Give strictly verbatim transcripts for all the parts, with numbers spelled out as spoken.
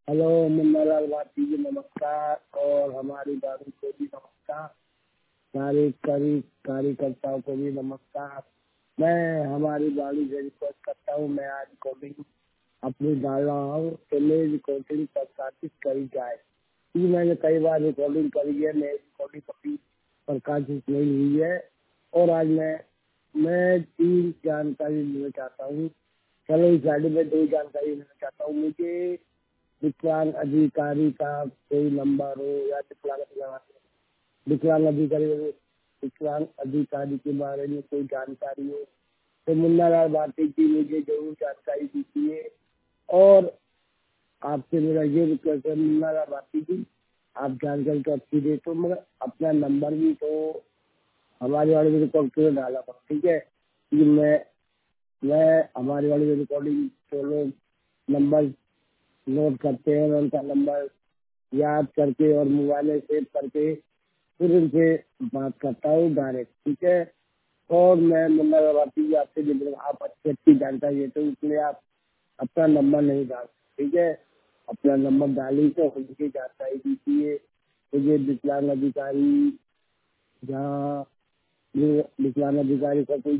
Hello Munnalal Bharti जी नमस्कार और हमारी दादी को भी नमस्कार। सारे करी कार्यकर्ताओं को भी नमस्कार। मैं हमारी गाड़ी से रिक्वेस्ट करता हूँ, मैं आज रिकॉर्डिंग अपनी डाल रहा हूँ तो मेरी रिकॉर्डिंग प्रकाशित करी जाए। ये मैंने कई बार रिकॉर्डिंग करी है, मेरी रिकॉर्डिंग कभी प्रकाशित नहीं हुई है। और आज मैं मैं तीन जानकारी लेना चाहता हूँ। चलो इस गाड़ी में दो जानकारी लेना चाहता हूँ। मुझे विकलांग अधिकारी का कोई नंबर हो या विकलांग विकलांग अधिकारी विकलांग अधिकारी के बारे में कोई जानकारी हो तो मुन्नालाल भारती जी मुझे जरूर जानकारी दीजिए। और आपसे मेरा ये रिक्वेस्ट है मुन्नालाल भारती जी, आप जानकारी तो अच्छी दे तो मगर अपना नंबर भी तो हमारे वाले में रिकॉर्ड क्यों डाला था, ठीक है। कि मैं मैं हमारे वाले में रिकॉर्डिंग तो लोग नंबर नोट करते हैं, उनका नंबर याद करके और मोबाइल में सेव करके फिर उनसे बात करता हूँ डायरेक्ट, ठीक है। और मैं मुन्ना रवाती जी आपसे भी आप अच्छी अच्छी जानकारी देते हो, इसलिए आप अपना नंबर नहीं डाल, ठीक है। अपना नंबर डाली तो उनकी जानकारी दीजिए। मुझे विकलांग अधिकारी जहाँ विकलांग अधिकारी का कोई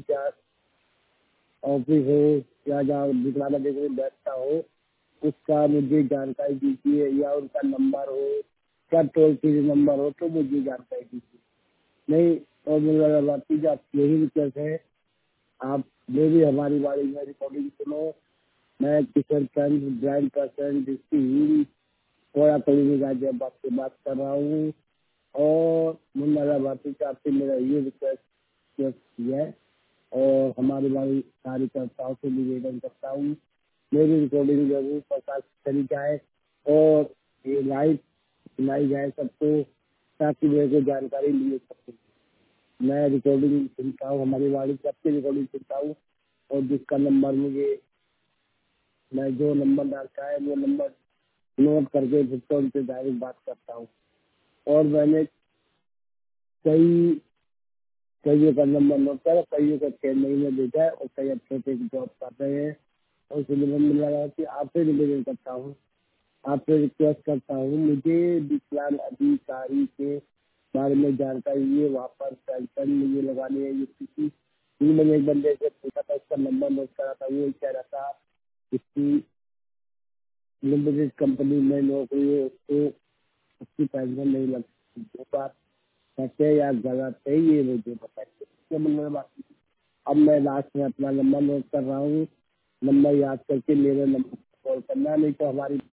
ऑफिस हो या जहाँ विकलांग अधिकारी बैठता हो उसका मुझे जानकारी दीजिए, या उनका नंबर हो क्या टोल फ्री नंबर हो तो मुझे जानकारी दीजिए। नहीं और मेरा बाती जी आप यही रिक्वेस्ट है, आप जो भी हमारी बारी में रिकॉर्डिंग सुनो। मैं Kishore Chand brand person district Koda colony Ghaziabad से बात कर रहा हूँ। और मुन्ना बाती जी आपसे मेरा ये रिक्वेस्ट है और हमारी बारी कार्यकर्ताओं से निवेदन करता हूँ, मेरी रिकॉर्डिंग जरूर प्रकाश करी जाए और ये लाइव सुनाई जाए सबको, ताकि मेरे को जानकारी मिल सके। मैं रिकॉर्डिंग सुनता हूँ, हमारी वाली सबकी रिकॉर्डिंग सुनता हूँ और जिसका नंबर मुझे मैं जो नंबर डालता है वो नंबर नोट करके फिर तो उनसे डायरेक्ट बात करता हूँ। और मैंने कई कईयों का नंबर नोट करा, कईयों का छह महीने भेजा है और कई अच्छे अच्छे जॉब कर रहे हैं। और इसलिए मैं मिल रहा कि आपसे निवेदन करता हूँ, आपसे रिक्वेस्ट करता हूँ, मुझे विकलांग अधिकारी के बारे में जानकारी ये वापस पेंशन मुझे लगानी है। ये किसी ये मैंने एक बंदे से पूछा था, उसका नंबर नोट करा था, वो कह रहा था इसकी लिमिटेड कंपनी में नौकरी है, उसको उसकी पेंशन नहीं लगती। वो बात सच है या गलत है ये मुझे बताइए। इसके मतलब बात अब मैं लास्ट में अपना नंबर नोट कर रहा हूँ, नंबर याद करके मेरे नंबर कॉल करना, नहीं तो हमारी